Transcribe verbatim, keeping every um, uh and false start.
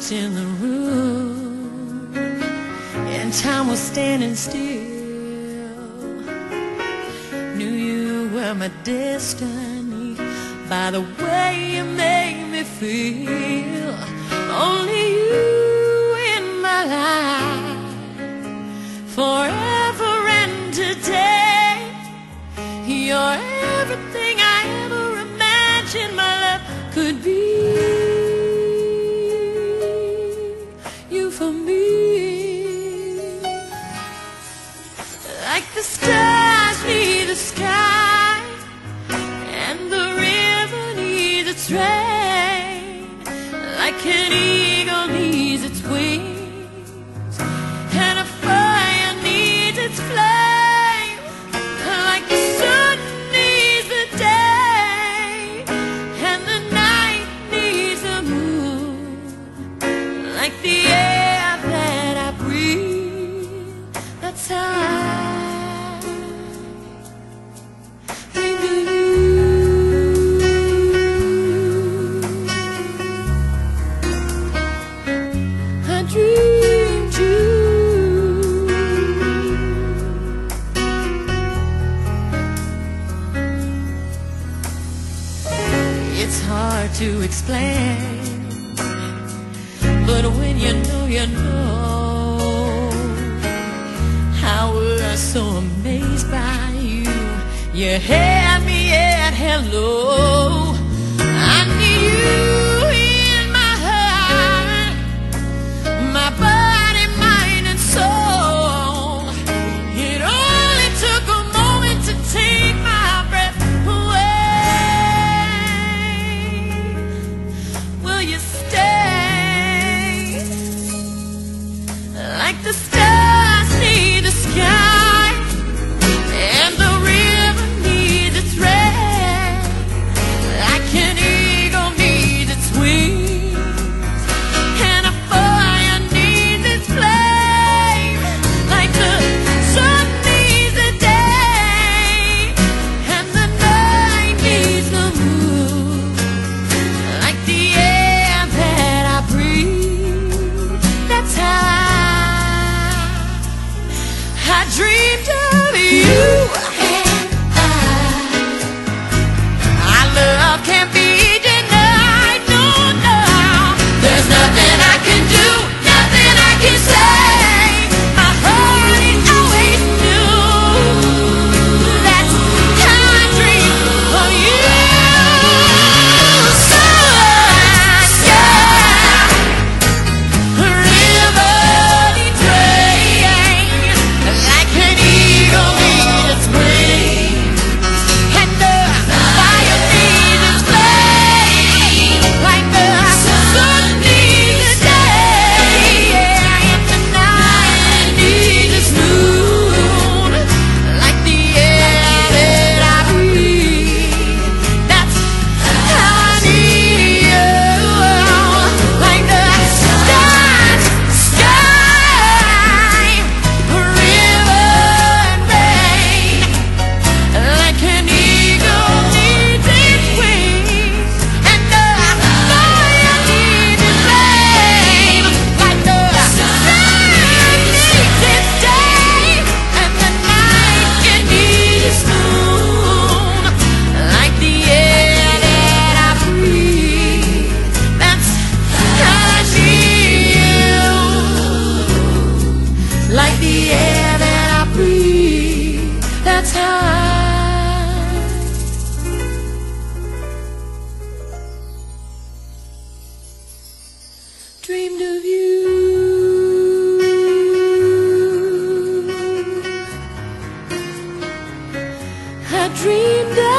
walked in the room and time was standing still. Knew you were my destiny by the way you made me feel. Only you in my life, forever and today. You're everything I ever imagined my love could be. You for me, like the stars need the sky and the river needs its rain, like an eagle needs its wings and a fire needs its flame, like the sun needs the day and the night needs the moon, like the air that I breathe. That's how I dreamed of you. I dreamed you. It's hard to explain, but when you know, you know. I was so amazed by you. You had me at hello. I need you in my heart, my body, mind, and soul. It only took a moment to take my breath away. Will you stay? Like the stars need the sky and the river needs its rain, like an eagle needs its wings and a fire needs its flame, like the sun needs the day and the night needs the moon, like the air that I breathe. That's how I dreamed of you. Our love can't be denied, no, no. There's nothing I can do, nothing I can say. My heart it always knew. That's how I dream of you. Sun, sky, river needs rain, like an eagle needs its wings, and the fire needs its flame, like the sun needs its day, and the night needs its moon, like the air that I breathe. That's how I need you, like the stars, sky, river and rain, like an eagle needs its wings and the fire needs its flame, like the sun needs its day and the night it needs its moon, like the air that I breathe. That's how I need you, like the air that I breathe. That's how I dreamed of you. I dreamed of